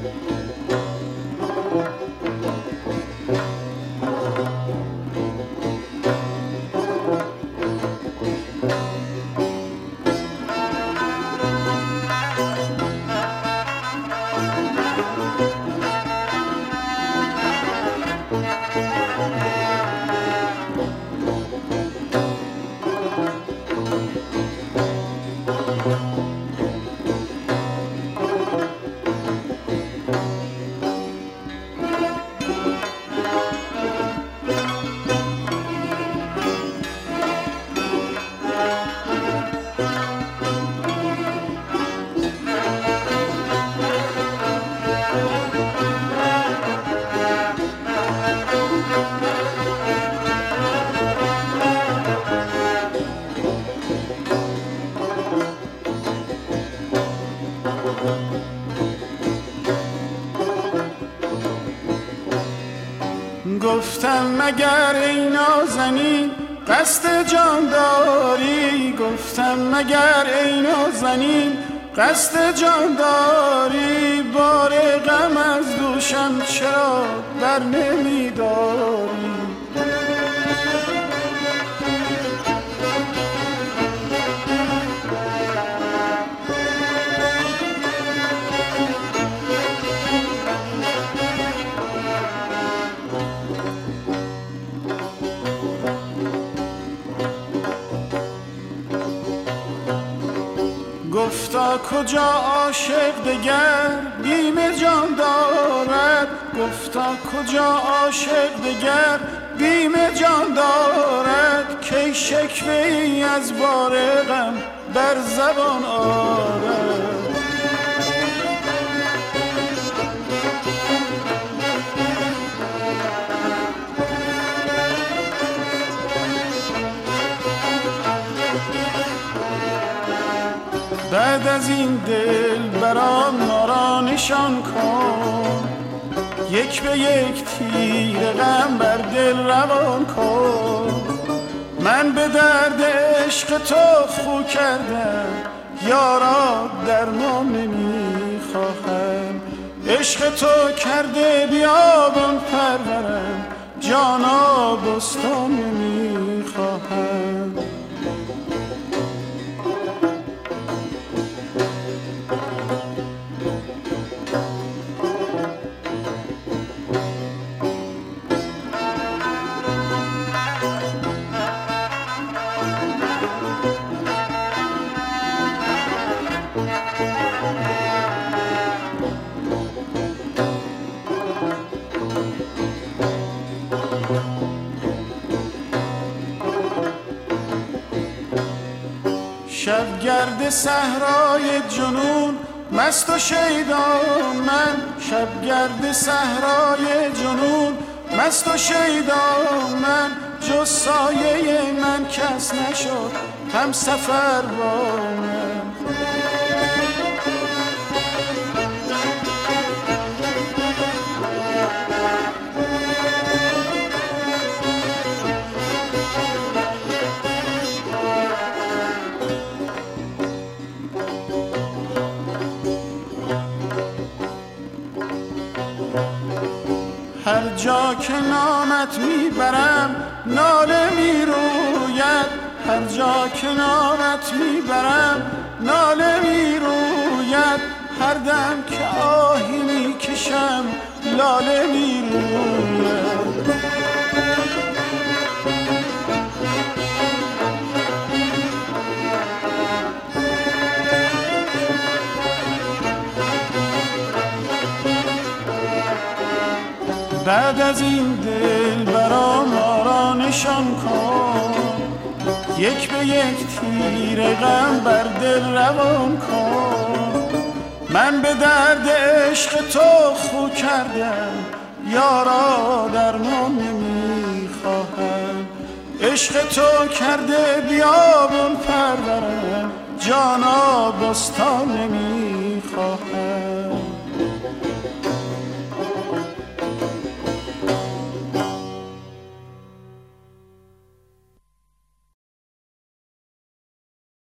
گفتم مگر ای نازنین قصد جان داری، گفتم مگر ای نازنین قصد جان داری، بار غم از دوشم چرا بر نمی داری؟ گفتا کجا عاشق دگر بیم جان دارد، گفتا کجا عاشق دگر بیم جان دارد، کی شکوه ای از بار غم بر زبان آرد. بعد از این دل برام ما نشان کن، یک به یک تیر غم بر دل روان کن. من به درد عشق تو خو کردم، یارا درمان نمیخواهم. عشق تو کرده بیابان پرورم، جانا بستان نمیخواهم. شبگرد صحرای جنون مست و شیدا من، شبگرد صحرای جنون مست و شیدا من، جز سایه من کس نشد هم سفر با من. هر جا که نامت میبرم ناله میروید، هر جا که نامت میبرم ناله میروید، هر دم که آهی میکشم لاله میروید. بعد از این دل برام ما را نشان کن، یک به یک تیر غم بر دل روان کن. من به درد عشق تو خو کردم، یارا درمان نمیخواهم. عشق تو کرده بیابون پرورم، جانا بستان نمیخواهم.